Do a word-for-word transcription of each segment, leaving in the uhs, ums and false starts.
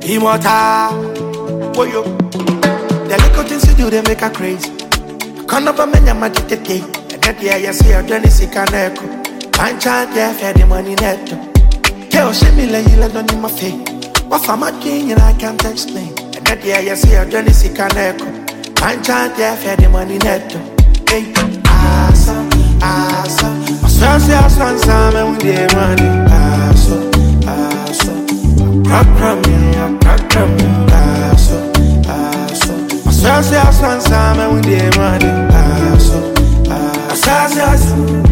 Immortal. Oh, yo. The little things you do, they make her crazy. Come up and make your money today. And that year, you see her journey, see can echo. Can't chant, yeah, fair the money net. Tell she me, lay you let on in my face. What for my king, and I can't explain. And that year, you see her journey, see can echo. Can't chant, yeah, fair the money net. Hey, asa, asa. I swear, say, I swan, some, and we did money. Asa, asa. Crack from me, crack from me. Asa, asa. I swear, say, I swan, some, and we did money. Asa, asa, asa.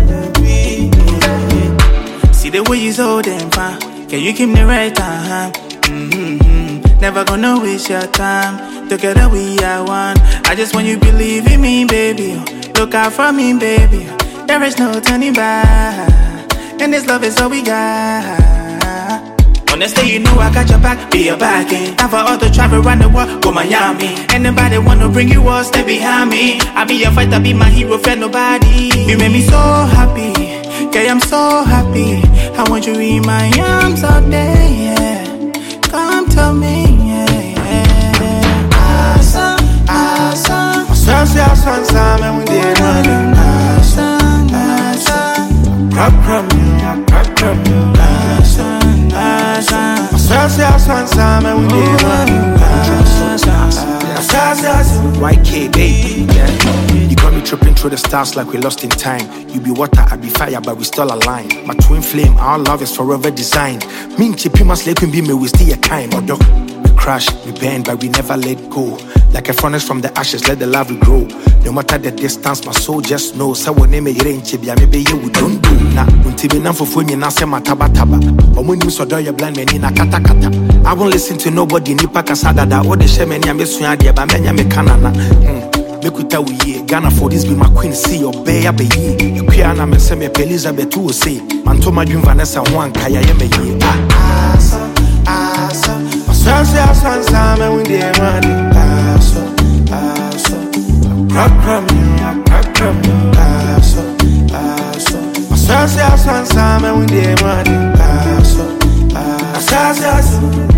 See the way you so damn fine. Can you keep me right time? Mm-hmm. Never gonna waste your time. Together we are one. I just want you to believe in me, baby. Look out for me, baby. There is no turning back. And this love is all we got. Honestly, you know I got your back, be your backing. Time for all the travel around the world, go Miami. Anybody wanna bring you all, stay behind me. I be your fighter, be my hero, fear nobody. You made me so happy. Yeah, I'm so happy. I want you in my arms all day, yeah. Come to me, yeah, yeah. Awesome, awesome. I swear, say I swan, some, and we did money. Awesome, awesome. Crack from you, crack from you. Awesome, awesome. I swear, say I swan, some, and we did money. Y K, baby, yeah. You got me tripping through the stars like we lost in time. You be water, I be fire, but we still aligned. My twin flame, our love is forever designed. Me and Chippy must let be me, we still a time. Although we crash, we bend, but we never let go. Like a furnace from the ashes, let the love grow. No matter the distance, my soul just knows. So when name a rain chibia, maybe you we don't do. Nah, until we know for fun, you na se mataba taba. Or when you saw your blind men in a kata kata. I won't listen to nobody, nipa kasada da. Or the shaman yamesuna dia, but menya me kanana. Make we tell we Ghana for this be my queen, see your bay abe ye. You creana me se me Elizabeth to say. Man to my dream Vanessa one kaya yeme ye. Asa, asa. I swear, say I swan, some, and we did money. Asa, asa. Crack from you, crack from you. Asa, asa. I swear, say I swan, some, and we did money. Asa, asa, asa.